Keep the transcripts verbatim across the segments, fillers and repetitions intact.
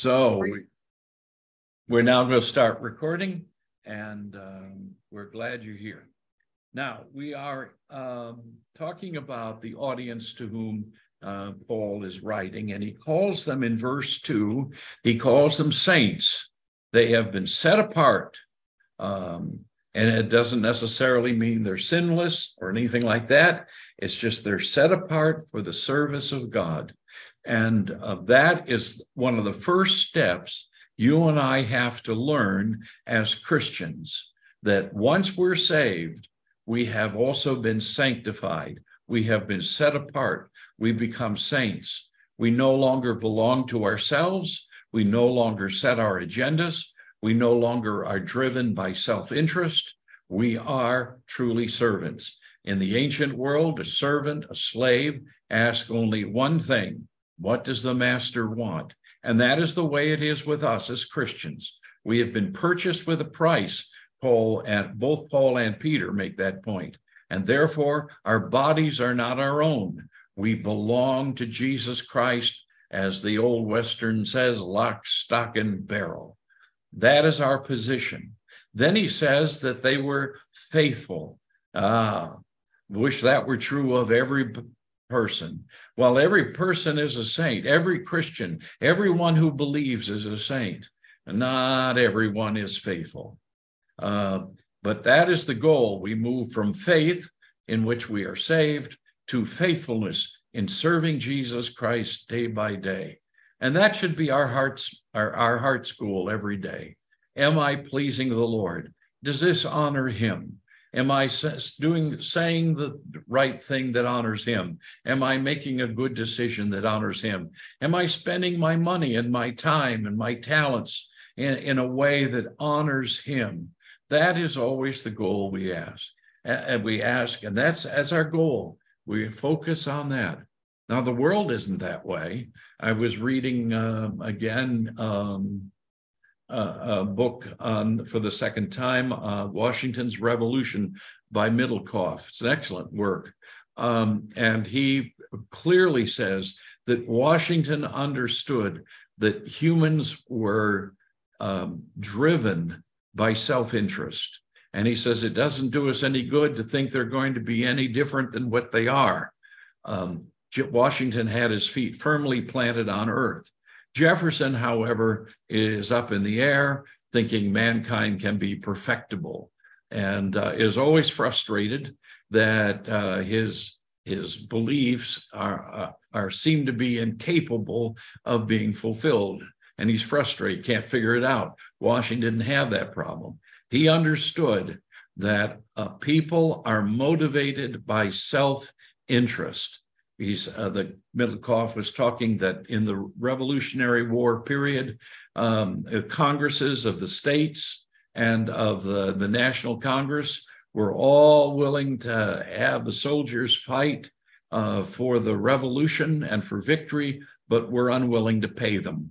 So we, we're now going to start recording, and um, we're glad you're here. Now, we are um, talking about the audience to whom uh, Paul is writing, and he calls them in verse two, he calls them saints. They have been set apart, um, and it doesn't necessarily mean they're sinless or anything like that. It's just they're set apart for the service of God. And uh, that is one of the first steps you and I have to learn as Christians, that once we're saved, we have also been sanctified. We have been set apart. We become saints. We no longer belong to ourselves. We no longer set our agendas. We no longer are driven by self-interest. We are truly servants. In the ancient world, a servant, a slave, ask only one thing: what does the master want? And that is the way it is with us as Christians. We have been purchased with a price. Paul and both Paul and Peter make that point. And therefore, our bodies are not our own. We belong to Jesus Christ, as the old Western says, lock, stock, and barrel. That is our position. Then he says that they were faithful. Ah, wish that were true of every person. Well, every person is a saint. Every Christian, everyone who believes is a saint. Not everyone is faithful. Uh, but that is the goal. We move from faith, in which we are saved, to faithfulness in serving Jesus Christ day by day. And that should be our heart's, our, our heart school every day. Am I pleasing the Lord? Does this honor him? Am I doing, saying the right thing that honors him? Am I making a good decision that honors him? Am I spending my money and my time and my talents in, in a way that honors him? That is always the goal we ask. And we ask, and that's as our goal. We focus on that. Now, the world isn't that way. I was reading uh, again um, a, a book on, for the second time, uh, Washington's Revolution by Middlecoff. It's an excellent work. Um, and he clearly says that Washington understood that humans were um, driven by self-interest. And he says it doesn't do us any good to think they're going to be any different than what they are. Um, Washington had his feet firmly planted on earth. Jefferson, however, is up in the air, thinking mankind can be perfectible, and uh, is always frustrated that uh, his, his beliefs are, uh, are seem to be incapable of being fulfilled. And he's frustrated, can't figure it out. Washington didn't have that problem. He understood that uh, people are motivated by self-interest. He's, uh, the Middlecoff was talking that in the Revolutionary War period, um, Congresses of the states and of the, the National Congress were all willing to have the soldiers fight uh, for the revolution and for victory, but were unwilling to pay them.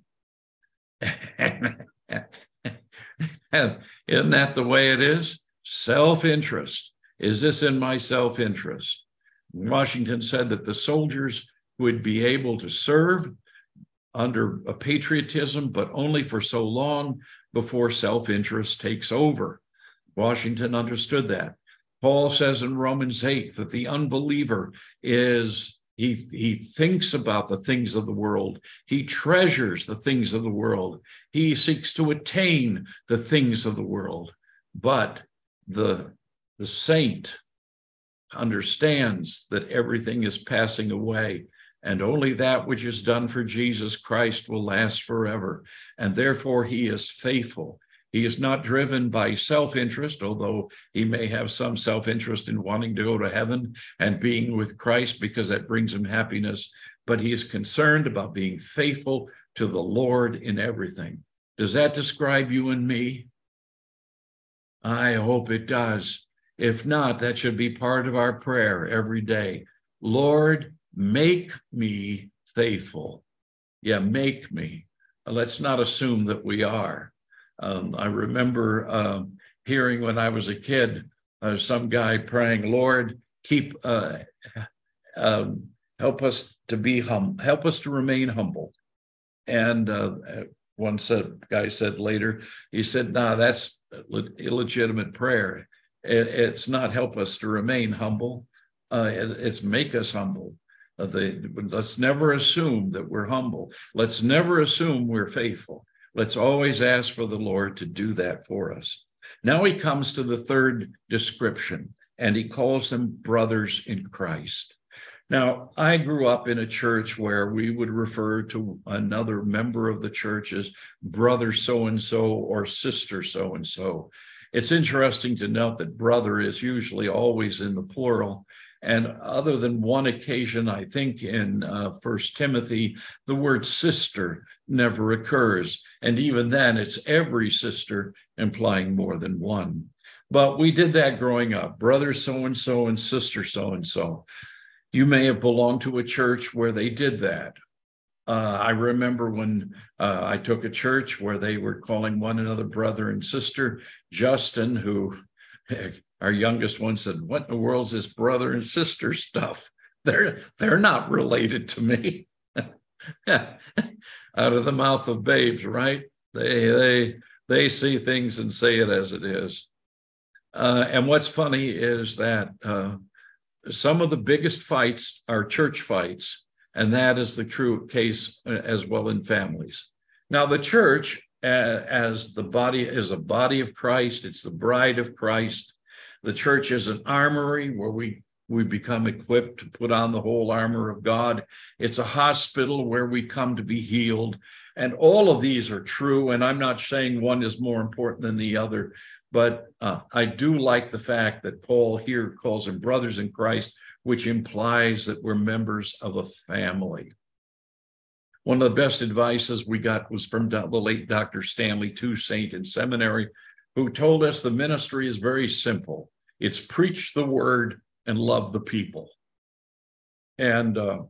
Isn't that the way it is? Self-interest. Is this in my self-interest? Washington said that the soldiers would be able to serve under a patriotism, but only for so long before self-interest takes over. Washington understood that. Paul says in Romans eight that the unbeliever is, he, he thinks about the things of the world. He treasures the things of the world. He seeks to attain the things of the world. But the, the saint understands that everything is passing away, and only that which is done for Jesus Christ will last forever. And therefore he is faithful. He is not driven by self-interest, although he may have some self-interest in wanting to go to heaven and being with Christ because that brings him happiness, but he is concerned about being faithful to the Lord in everything. Does that describe you and me? I hope it does. If not, that should be part of our prayer every day. Lord, make me faithful. Yeah, make me. Let's not assume that we are. Um, I remember um, hearing when I was a kid, uh, some guy praying, Lord, keep, uh, um, help us to be hum, help us to remain humble. And uh, one said, guy said later, he said, nah, that's illegitimate prayer. It, it's not help us to remain humble. Uh, it, it's make us humble. Uh, the, let's never assume that we're humble. Let's never assume we're faithful. Let's always ask for the Lord to do that for us. Now he comes to the third description, and he calls them brothers in Christ. Now, I grew up in a church where we would refer to another member of the church as brother so-and-so or sister so-and-so. It's interesting to note that brother is usually always in the plural. And other than one occasion, I think in uh, First Timothy, the word sister never occurs. And even then, it's every sister, implying more than one. But we did that growing up, brother so-and-so and sister so-and-so. You may have belonged to a church where they did that. Uh, I remember when uh, I took a church where they were calling one another brother and sister. Justin, who our youngest one, said, "What in the world is this brother and sister stuff? They're they're not related to me." Out of the mouth of babes, right? They they they see things and say it as it is. Uh, and what's funny is that uh, some of the biggest fights are church fights, and that is the true case as well in families. Now, the church, uh, as the body, is a body of Christ. It's the bride of Christ. The church is an armory where we, we become equipped to put on the whole armor of God. It's a hospital where we come to be healed. And all of these are true, and I'm not saying one is more important than the other. But uh, I do like the fact that Paul here calls them brothers in Christ, which implies that we're members of a family. One of the best advices we got was from the late Doctor Stanley Toussaint in seminary, who told us the ministry is very simple. It's preach the word and love the people. And uh,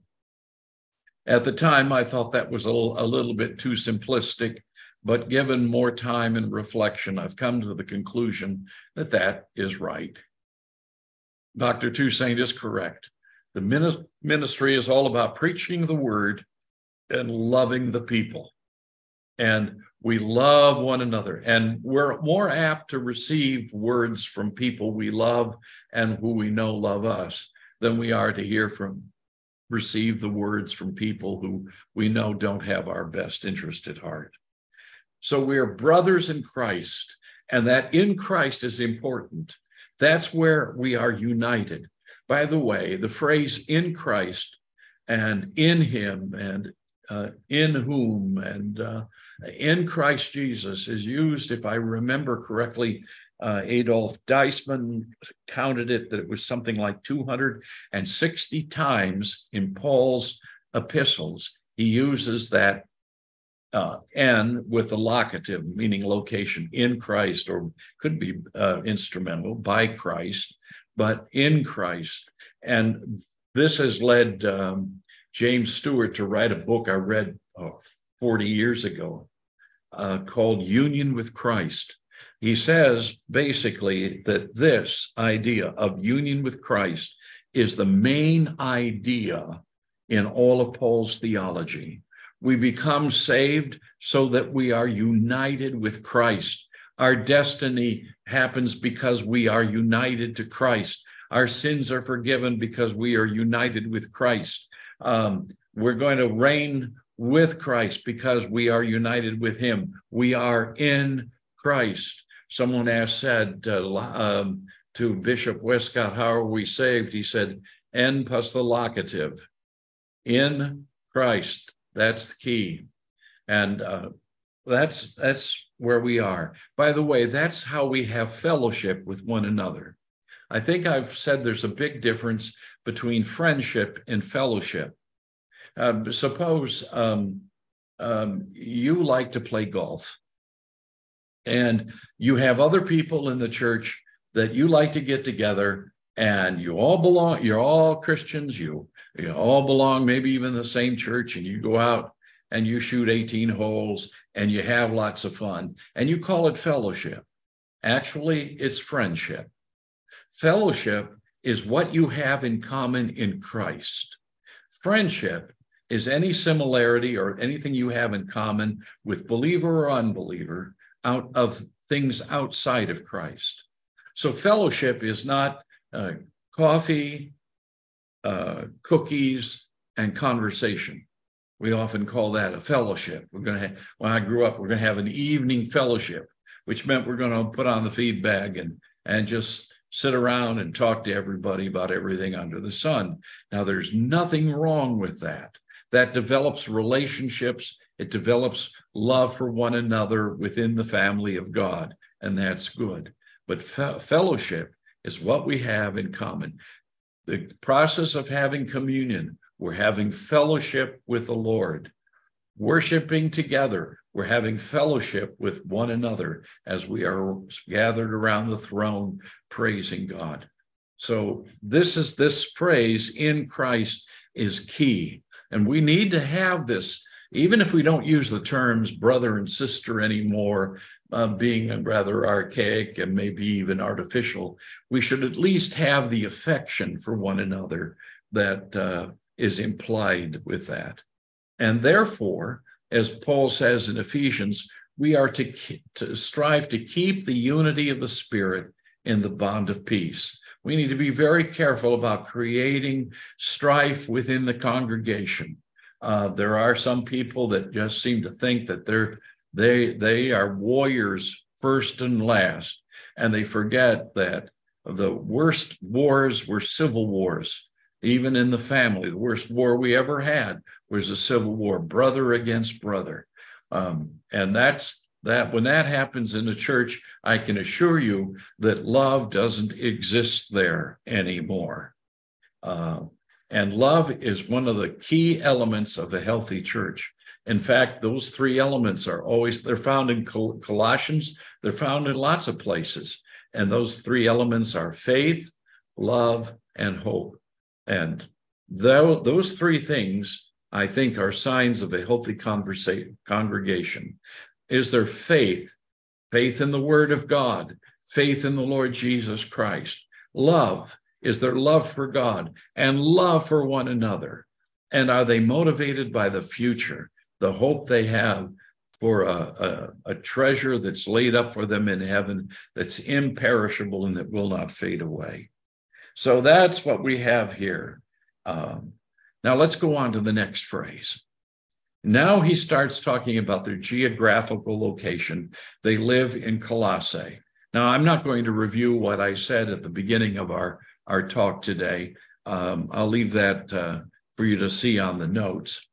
at the time, I thought that was a, a little bit too simplistic. But given more time and reflection, I've come to the conclusion that that is right. Doctor Toussaint is correct. The ministry is all about preaching the word and loving the people. And we love one another. And we're more apt to receive words from people we love and who we know love us than we are to hear from, receive the words from people who we know don't have our best interest at heart. So we are brothers in Christ, and that in Christ is important. That's where we are united. By the way, the phrase in Christ and in him and uh, in whom and uh, in Christ Jesus is used, if I remember correctly, uh, Adolf Deisman counted it that it was something like two hundred sixty times in Paul's epistles. He uses that Uh, and with the locative, meaning location, in Christ, or could be uh, instrumental, by Christ, but in Christ. And this has led um, James Stewart to write a book I read oh, forty years ago uh, called Union with Christ. He says basically that this idea of union with Christ is the main idea in all of Paul's theology. We become saved so that we are united with Christ. Our destiny happens because we are united to Christ. Our sins are forgiven because we are united with Christ. Um, we're going to reign with Christ because we are united with him. We are in Christ. Someone asked, said uh, um, to Bishop Westcott, how are we saved? He said, N plus the locative, in Christ. That's the key. And uh, that's, that's where we are. By the way, that's how we have fellowship with one another. I think I've said there's a big difference between friendship and fellowship. Uh, suppose um, um, you like to play golf, and you have other people in the church that you like to get together, and you all belong, you're all Christians, you, you all belong maybe even the same church, and you go out and you shoot eighteen holes and you have lots of fun, and you call it fellowship. Actually, it's friendship. Fellowship is what you have in common in Christ. Friendship is any similarity or anything you have in common with believer or unbeliever out of things outside of Christ. So fellowship is not uh, coffee, uh, cookies, and conversation. We often call that a fellowship. We're going to have, when I grew up, we're going to have an evening fellowship, which meant we're going to put on the feed bag and, and just sit around and talk to everybody about everything under the sun. Now, there's nothing wrong with that. That develops relationships. It develops love for one another within the family of God, and that's good. But fe- fellowship is what we have in common. The process of having communion, we're having fellowship with the Lord. Worshiping together, we're having fellowship with one another as we are gathered around the throne praising God. So this is this phrase, in Christ, is key. And we need to have this, even if we don't use the terms brother and sister anymore, uh, being rather archaic and maybe even artificial, we should at least have the affection for one another that uh, is implied with that. And therefore, as Paul says in Ephesians, we are to, to strive to keep the unity of the Spirit in the bond of peace. We need to be very careful about creating strife within the congregation. Uh, there are some people that just seem to think that they're they they are warriors first and last, and they forget that the worst wars were civil wars. Even in the family, the worst war we ever had was a civil war, brother against brother. Um, and that's that. When that happens in the church, I can assure you that love doesn't exist there anymore. Uh, and love is one of the key elements of a healthy church. In fact, those three elements are always, they're found in Col- Colossians, they're found in lots of places. And those three elements are faith, love, and hope. And th- those three things, I think, are signs of a healthy conversa- congregation. Is there faith? Faith in the Word of God, faith in the Lord Jesus Christ. Love, is there love for God and love for one another? And are they motivated by the future, the hope they have for a, a, a treasure that's laid up for them in heaven that's imperishable and that will not fade away? So that's what we have here. Um, now let's go on to the next phrase. Now he starts talking about their geographical location. They live in Colossae. Now, I'm not going to review what I said at the beginning of our, our talk today. Um, I'll leave that uh, for you to see on the notes.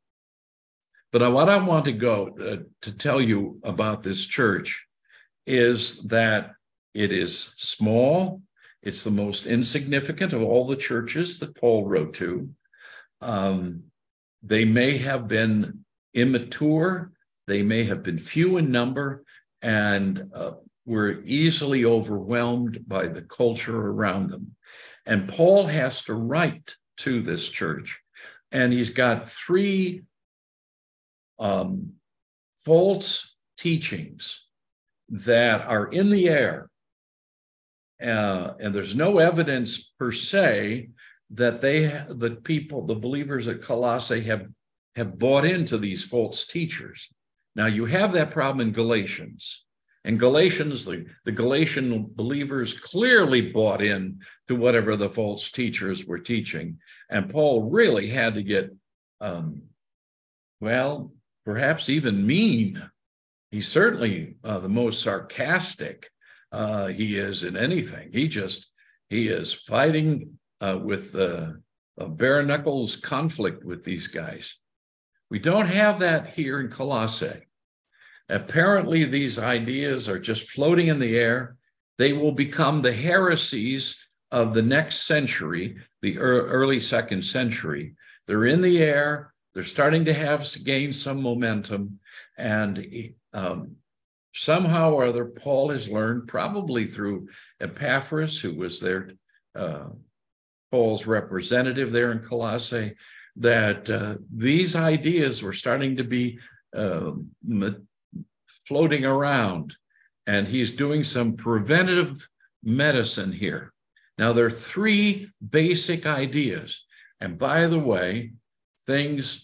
But what I want to go uh, to tell you about this church is that it is small. It's the most insignificant of all the churches that Paul wrote to. Um, they may have been immature. They may have been few in number and uh, were easily overwhelmed by the culture around them. And Paul has to write to this church. And he's got three um, false teachings that are in the air. Uh, and there's no evidence per se that they, the people, the believers at Colossae have, have bought into these false teachers. Now you have that problem in Galatians. In Galatians, the, the Galatian believers clearly bought in to whatever the false teachers were teaching. And Paul really had to get, um, well, perhaps even mean. He's certainly uh, the most sarcastic Uh, he is in anything. He just, he is fighting uh, with uh, a bare knuckles conflict with these guys. We don't have that here in Colossae. Apparently, these ideas are just floating in the air. They will become the heresies of the next century, the early second century. They're in the air. They're starting to have gain some momentum. And um, somehow or other, Paul has learned, probably through Epaphras, who was there, uh, Paul's representative there in Colossae, that uh, these ideas were starting to be uh, floating around. And he's doing some preventative medicine here. Now, there are three basic ideas. And by the way, things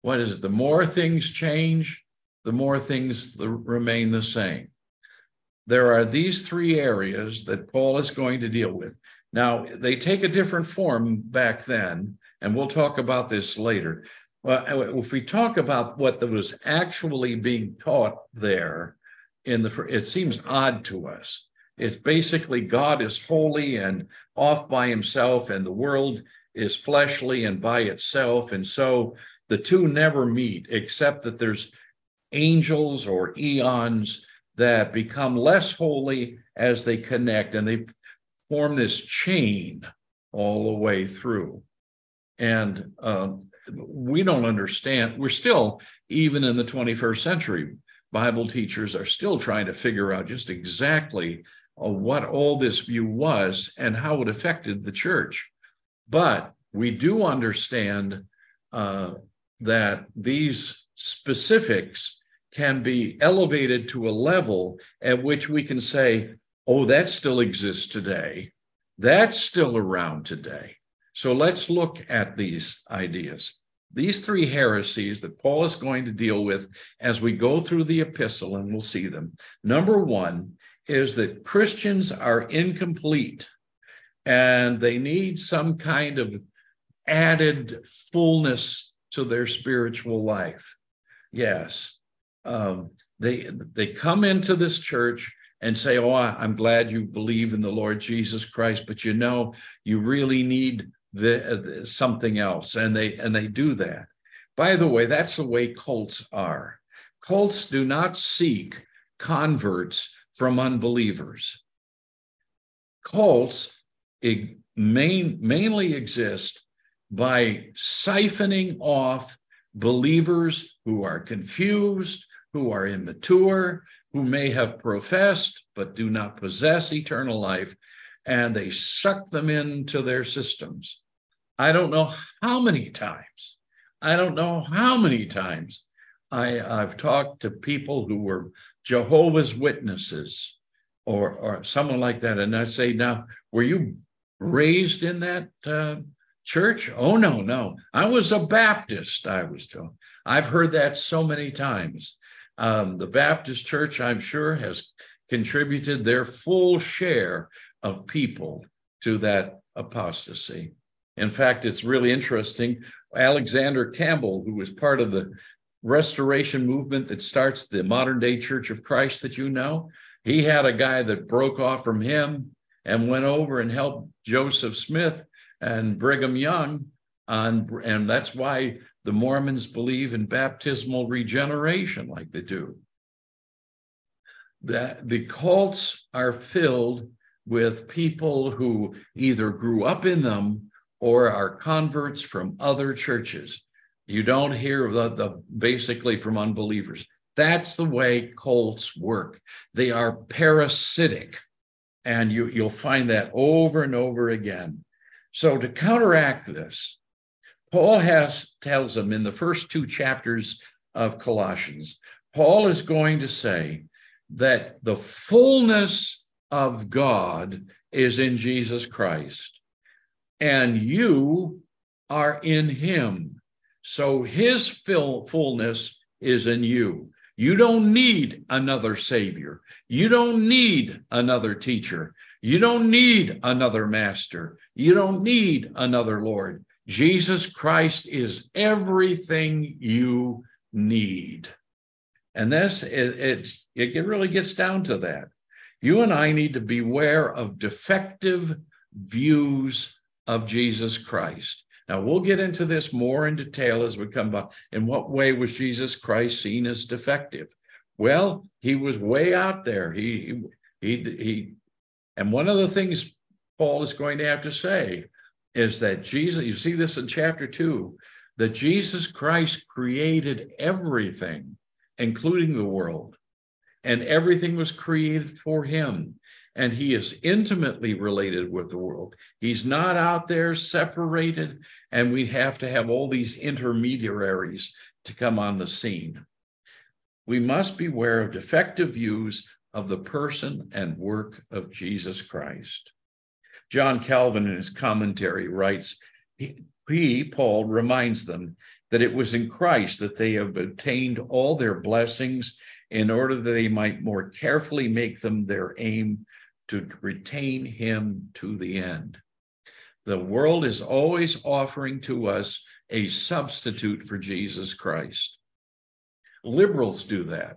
what is it? The more things change, the more things remain the same. There are these three areas that Paul is going to deal with. Now, they take a different form back then, and we'll talk about this later. Well, if we talk about what was actually being taught there, in the, it seems odd to us. It's basically God is holy and off by himself, and the world is fleshly and by itself. And so the two never meet, except that there's angels or eons that become less holy as they connect, and they form this chain all the way through. And um, we don't understand. We're still, even in the twenty-first century, Bible teachers are still trying to figure out just exactly uh, what all this view was and how it affected the church. But we do understand uh, that these specifics can be elevated to a level at which we can say, oh, that still exists today. That's still around today. So let's look at these ideas. These three heresies that Paul is going to deal with as we go through the epistle, and we'll see them. Number one is that Christians are incomplete, and they need some kind of added fullness to their spiritual life. Yes, um, they, they come into this church and say, oh, I'm glad you believe in the Lord Jesus Christ, but you know, you really need the, uh, something else. And they, and they do that. By the way, that's the way cults are. Cults do not seek converts from unbelievers. Cults main, mainly exist by siphoning off believers who are confused, who are immature, who may have professed but do not possess eternal life, and they suck them into their systems. I don't know how many times, I don't know how many times I, I've talked to people who were Jehovah's Witnesses or, or someone like that, and I say, now, were you raised in that uh, church? Oh, no, no. I was a Baptist, I was told. I've heard that so many times. Um, the Baptist church, I'm sure, has contributed their full share of people to that apostasy. In fact, it's really interesting. Alexander Campbell, who was part of the Restoration movement that starts the modern day Church of Christ that you know, he had a guy that broke off from him and went over and helped Joseph Smith and Brigham Young. On, and that's why the Mormons believe in baptismal regeneration like they do. That the cults are filled with people who either grew up in them or are converts from other churches. You don't hear the, the basically from unbelievers. That's the way cults work. They are parasitic, and you, you'll find that over and over again. So to counteract this, Paul has tells them in the first two chapters of Colossians, Paul is going to say that the fullness of God is in Jesus Christ, and you are in him. So his fill, fullness is in you. You don't need another savior. You don't need another teacher. You don't need another master. You don't need another Lord. Jesus Christ is everything you need. And this, it, it's, it really gets down to that. You and I need to beware of defective views of Jesus Christ. Now, we'll get into this more in detail as we come back. In what way was Jesus Christ seen as defective? Well, he was way out there. He, he, he, and one of the things Paul is going to have to say is that Jesus, you see this in chapter two, that Jesus Christ created everything, including the world, and everything was created for him. And he is intimately related with the world. He's not out there separated, and we have to have all these intermediaries to come on the scene. We must beware of defective views of the person and work of Jesus Christ. John Calvin, in his commentary, writes, he, he, Paul, reminds them that it was in Christ that they have obtained all their blessings in order that they might more carefully make them their aim to retain him to the end. The world is always offering to us a substitute for Jesus Christ. Liberals do that.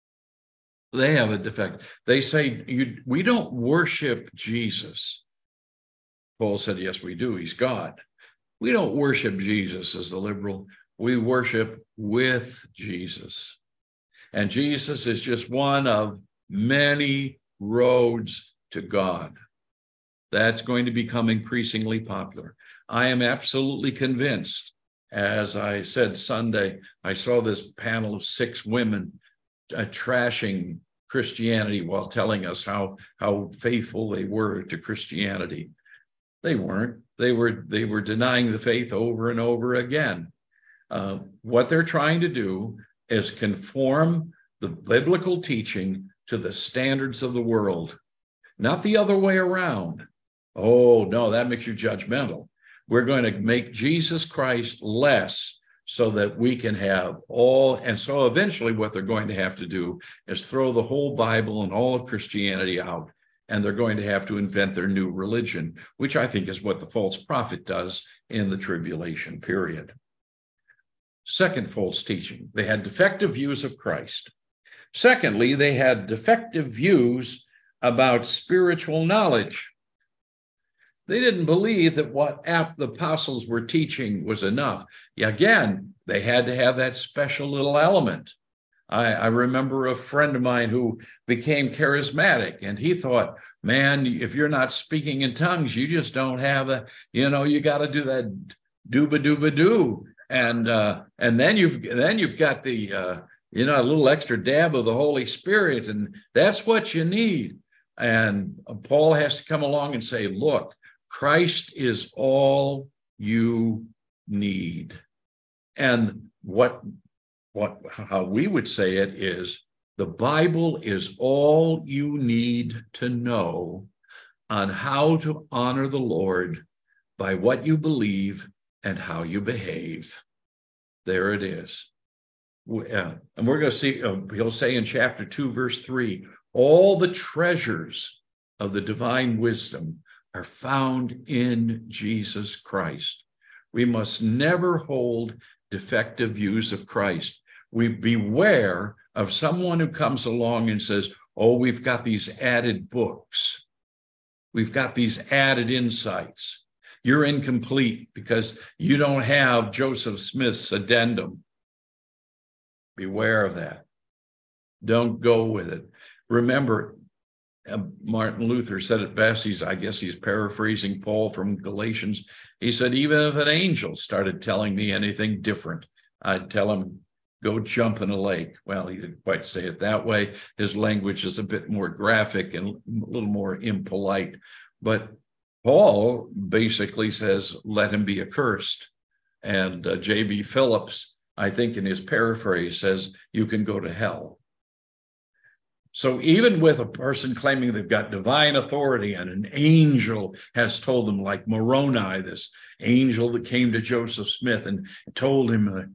They have a defect. They say, you, we don't worship Jesus. Paul said, yes, we do. He's God. We don't worship Jesus as the liberal. We worship with Jesus. And Jesus is just one of many roads to God. That's going to become increasingly popular. I am absolutely convinced. As I said Sunday, I saw this panel of six women uh, trashing Christianity while telling us how, how faithful they were to Christianity. They weren't. They were, they were denying the faith over and over again. Uh, what they're trying to do is conform the biblical teaching to the standards of the world, not the other way around. Oh, no, that makes you judgmental. We're going to make Jesus Christ less so that we can have all. And so eventually what they're going to have to do is throw the whole Bible and all of Christianity out, and they're going to have to invent their new religion, which I think is what the false prophet does in the tribulation period. Second false teaching, they had defective views of Christ. Secondly, they had defective views about spiritual knowledge. They didn't believe that what the apostles were teaching was enough. Again, they had to have that special little element. I, I remember a friend of mine who became charismatic, and he thought, man, if you're not speaking in tongues, you just don't have a, you know, you got to do that dooba-dooba-doo. And uh, and then you've then you've got the uh, you know, a little extra dab of the Holy Spirit, and that's what you need. And Paul has to come along and say, look, Christ is all you need. And what what how we would say it is, the Bible is all you need to know on how to honor the Lord by what you believe and how you behave. There it is. Uh, and we're going to see, uh, he'll say in chapter two, verse three, all the treasures of the divine wisdom are found in Jesus Christ. We must never hold defective views of Christ. We beware of someone who comes along and says, oh, we've got these added books. We've got these added insights. You're incomplete because you don't have Joseph Smith's addendum. Beware of that. Don't go with it. Remember, uh, Martin Luther said it best. He's, I guess he's paraphrasing Paul from Galatians. He said, even if an angel started telling me anything different, I'd tell him, go jump in a lake. Well, he didn't quite say it that way. His language is a bit more graphic and a little more impolite. But Paul basically says, let him be accursed. And uh, J B Phillips, I think in his paraphrase, says, you can go to hell. So even with a person claiming they've got divine authority and an angel has told them, like Moroni, this angel that came to Joseph Smith and told him, uh,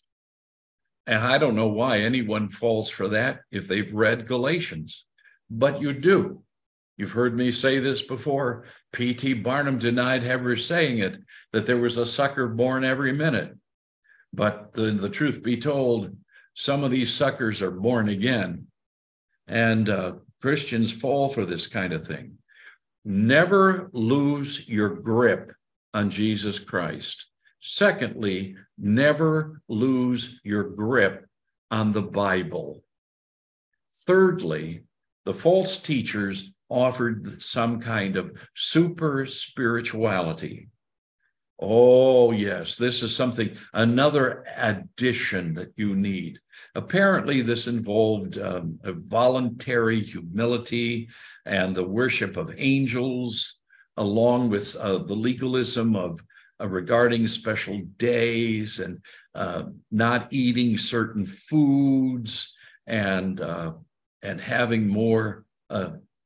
and I don't know why anyone falls for that if they've read Galatians, but you do. You've heard me say this before. P T Barnum denied ever saying it, that there was a sucker born every minute. But the, the truth be told, some of these suckers are born again. And uh, Christians fall for this kind of thing. Never lose your grip on Jesus Christ. Secondly, never lose your grip on the Bible. Thirdly, the false teachers offered some kind of super spirituality. Oh, yes, this is something, another addition that you need. Apparently, this involved um, a voluntary humility and the worship of angels, along with uh, the legalism of uh, regarding special days and uh, not eating certain foods and uh, and having more uh,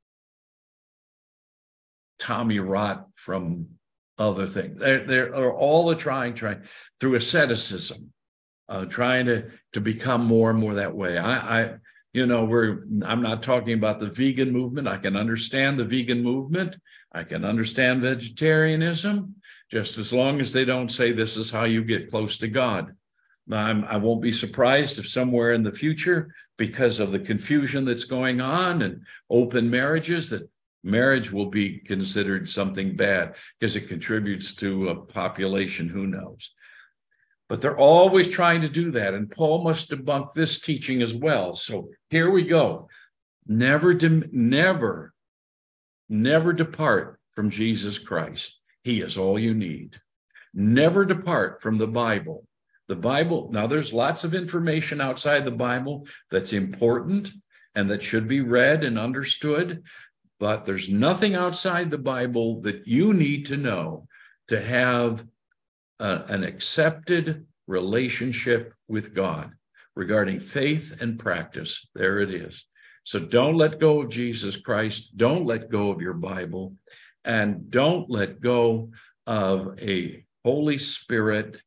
Tommy rot from other things. They're, they're all the trying, trying through asceticism. uh, trying to, to become more and more that way. I, I, you know, we're, I'm not talking about the vegan movement. I can understand the vegan movement. I can understand vegetarianism, just as long as they don't say this is how you get close to God. I'm, I won't be surprised if somewhere in the future, because of the confusion that's going on and open marriages, that marriage will be considered something bad because it contributes to a population, who knows. But they're always trying to do that, and Paul must debunk this teaching as well. So here we go. Never, de- never, never depart from Jesus Christ. He is all you need. Never depart from the Bible. The Bible, now there's lots of information outside the Bible that's important and that should be read and understood, but there's nothing outside the Bible that you need to know to have a, an accepted relationship with God regarding faith and practice. There it is. So don't let go of Jesus Christ. Don't let go of your Bible, and don't let go of a Holy Spirit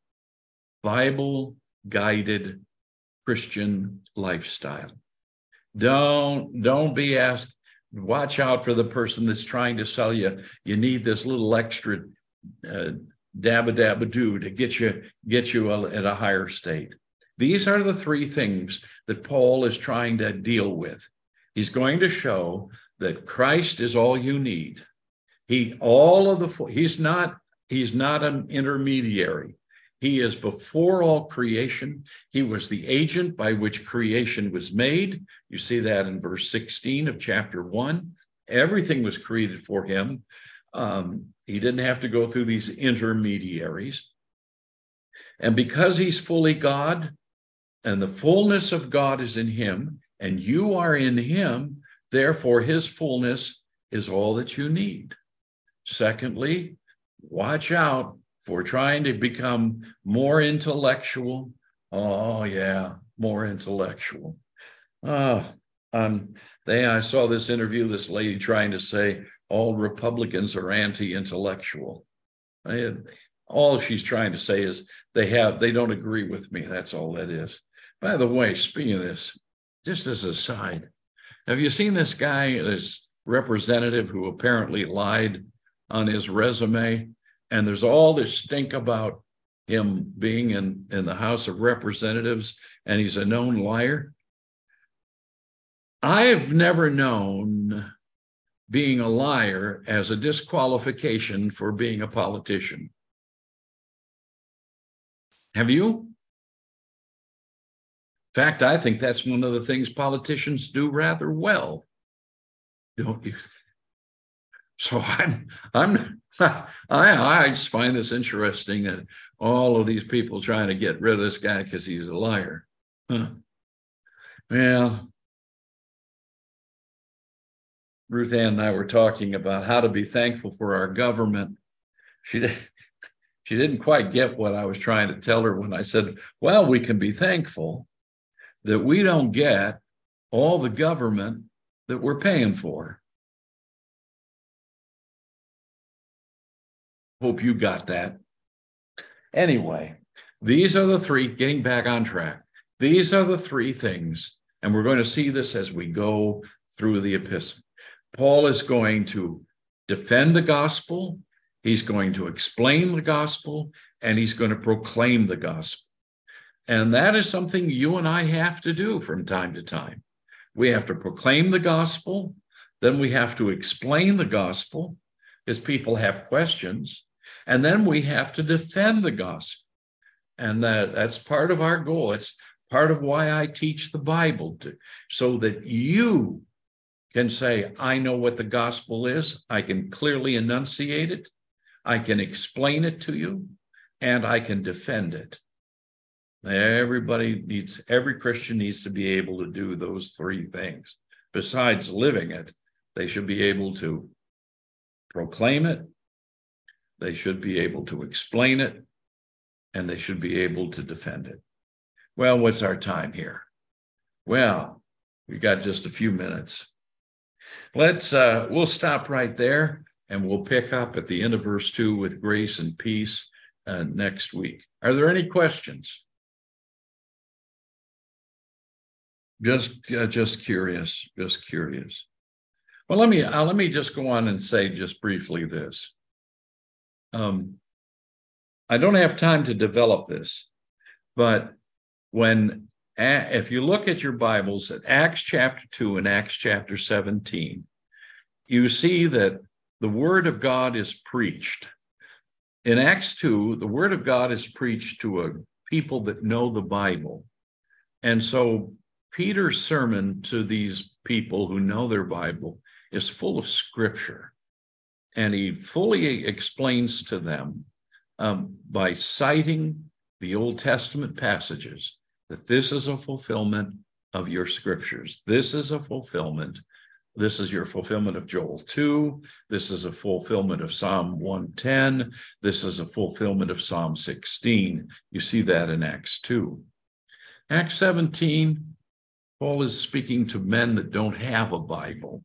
Bible-guided Christian lifestyle. Don't, don't be asked, watch out for the person that's trying to sell you. You need this little extra uh, dabba-dabba-doo to get you, get you a, at a higher state. These are the three things that Paul is trying to deal with. He's going to show that Christ is all you need. He, all of the, he's not, he's not an intermediary. He is before all creation. He was the agent by which creation was made. You see that in verse sixteen of chapter one. Everything was created for him. Um, he didn't have to go through these intermediaries. And because he's fully God, and the fullness of God is in him, and you are in him, therefore his fullness is all that you need. Secondly, watch out for trying to become more intellectual. Oh, yeah, more intellectual. Oh, um, they, I saw this interview, this lady trying to say all Republicans are anti-intellectual. I, all she's trying to say is they have, they don't agree with me. That's all that is. By the way, speaking of this, just as a side, have you seen this guy, this representative who apparently lied on his resume? And there's all this stink about him being in, in the House of Representatives, and he's a known liar. I've never known being a liar as a disqualification for being a politician. Have you? In fact, I think that's one of the things politicians do rather well, don't you? So I'm, I'm, I, I just find this interesting that all of these people trying to get rid of this guy because he's a liar. Huh. Well, Ruth Ann and I were talking about how to be thankful for our government. She, she didn't quite get what I was trying to tell her when I said, well, we can be thankful that we don't get all the government that we're paying for. Hope you got that. Anyway, these are the three, getting back on track. These are the three things, and we're going to see this as we go through the epistle. Paul is going to defend the gospel, he's going to explain the gospel, and he's going to proclaim the gospel. And that is something you and I have to do from time to time. We have to proclaim the gospel, then we have to explain the gospel, because people have questions. And then we have to defend the gospel. And that, that's part of our goal. It's part of why I teach the Bible, to, so that you can say, I know what the gospel is. I can clearly enunciate it. I can explain it to you, and I can defend it. Everybody needs, every Christian needs to be able to do those three things. Besides living it, they should be able to proclaim it, they should be able to explain it, and they should be able to defend it. Well, what's our time here? Well, we got just a few minutes. Let's, uh, we'll stop right there, and we'll pick up at the end of verse two with grace and peace uh, next week. Are there any questions? Just, uh, just curious, just curious. Well, let me, uh, let me just go on and say just briefly this. Um, I don't have time to develop this, but when, if you look at your Bibles at Acts chapter two and Acts chapter seventeen, you see that the word of God is preached. In Acts two, the word of God is preached to a people that know the Bible. And so Peter's sermon to these people who know their Bible is full of scripture. And he fully explains to them um, by citing the Old Testament passages that this is a fulfillment of your scriptures. This is a fulfillment. This is your fulfillment of Joel two. This is a fulfillment of Psalm one ten. This is a fulfillment of Psalm sixteen. You see that in Acts two. Acts seventeen, Paul is speaking to men that don't have a Bible.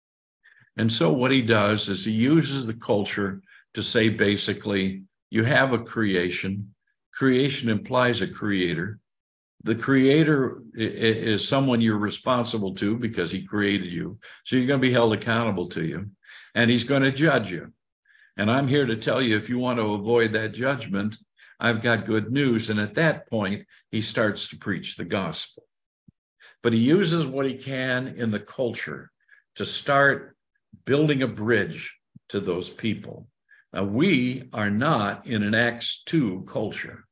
And so what he does is he uses the culture to say, basically, you have a creation. Creation implies a creator. The creator is someone you're responsible to because he created you. So you're going to be held accountable to you. And he's going to judge you. And I'm here to tell you, if you want to avoid that judgment, I've got good news. And at that point, he starts to preach the gospel. But he uses what he can in the culture to start building a bridge to those people. Now, we are not in an Acts two culture.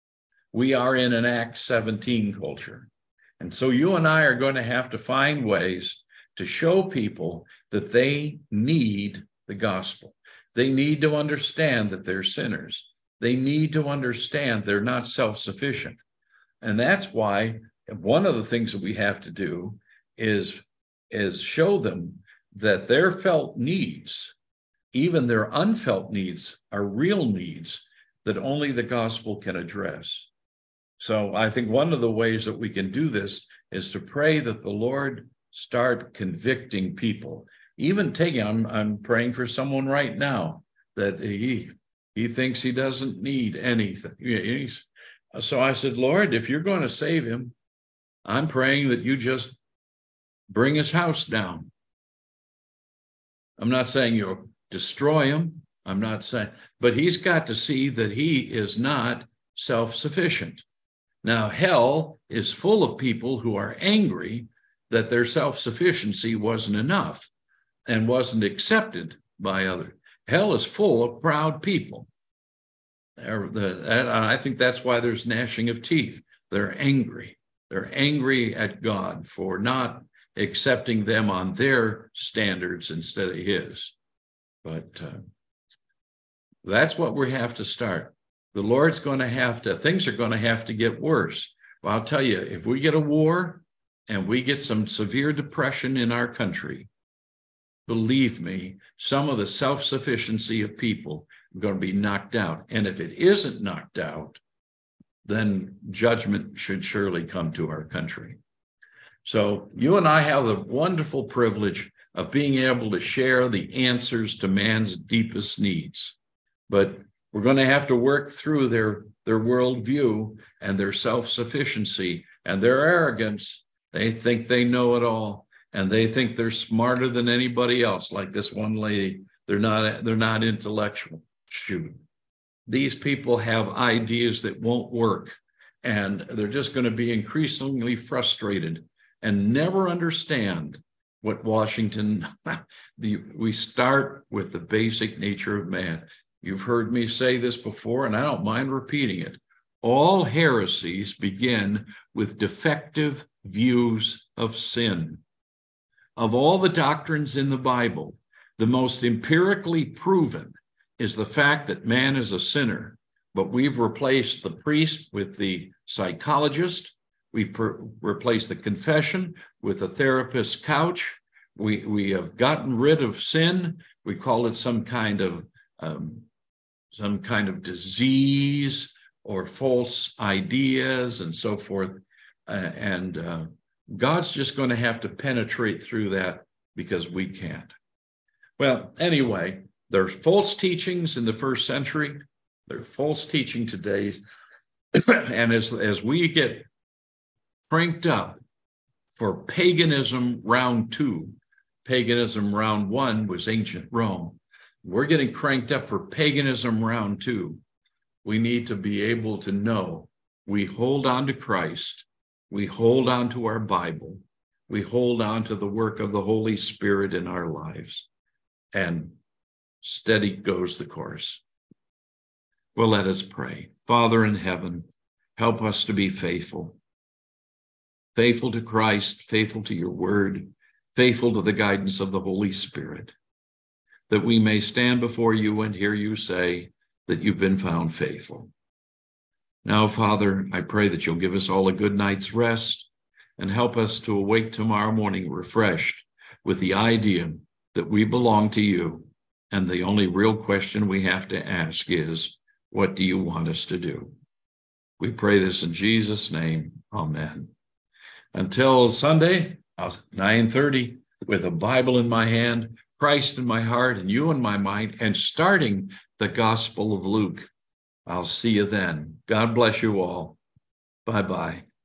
We are in an Acts seventeen culture. And so you and I are going to have to find ways to show people that they need the gospel. They need to understand that they're sinners. They need to understand they're not self-sufficient. And that's why one of the things that we have to do is, is show them that their felt needs, even their unfelt needs, are real needs that only the gospel can address. So I think one of the ways that we can do this is to pray that the Lord start convicting people. Even taking, I'm, I'm praying for someone right now that he, he thinks he doesn't need anything. He's, so I said, Lord, if you're going to save him, I'm praying that you just bring his house down. I'm not saying you'll destroy him. I'm not saying, but he's got to see that he is not self-sufficient. Now, hell is full of people who are angry that their self-sufficiency wasn't enough and wasn't accepted by others. Hell is full of proud people. I think that's why there's gnashing of teeth. They're angry. They're angry at God for not accepting them on their standards instead of his. But uh, that's what we have to start. The Lord's going to have to, things are going to have to get worse. Well, I'll tell you, if we get a war and we get some severe depression in our country, believe me, some of the self-sufficiency of people are going to be knocked out. And if it isn't knocked out, then judgment should surely come to our country. So you and I have the wonderful privilege of being able to share the answers to man's deepest needs. But we're going to have to work through their, their worldview and their self-sufficiency and their arrogance. They think they know it all, and they think they're smarter than anybody else, like this one lady. They're not, they're not intellectual. Shoot. These people have ideas that won't work, and they're just going to be increasingly frustrated and never understand what Washington, the, we start with the basic nature of man. You've heard me say this before, and I don't mind repeating it. All heresies begin with defective views of sin. Of all the doctrines in the Bible, the most empirically proven is the fact that man is a sinner, but we've replaced the priest with the psychologist. We've per- replaced the confession with a therapist's couch. We, we have gotten rid of sin. We call it some kind of um, some kind of disease or false ideas and so forth. Uh, and uh, God's just going to have to penetrate through that because we can't. Well, anyway, there's false teachings in the first century. There's false teaching today. And as, as we get cranked up for paganism round two. Paganism round one was ancient Rome. We're getting cranked up for paganism round two. We need to be able to know we hold on to Christ. We hold on to our Bible. We hold on to the work of the Holy Spirit in our lives. And steady goes the course. Well, let us pray. Father in heaven, help us to be faithful. Faithful to Christ, faithful to your word, faithful to the guidance of the Holy Spirit, that we may stand before you and hear you say that you've been found faithful. Now, Father, I pray that you'll give us all a good night's rest and help us to awake tomorrow morning refreshed with the idea that we belong to you. And the only real question we have to ask is, what do you want us to do? We pray this in Jesus' name. Amen. Until Sunday, nine thirty, with a Bible in my hand, Christ in my heart, and you in my mind, and starting the Gospel of Luke. I'll see you then. God bless you all. Bye-bye.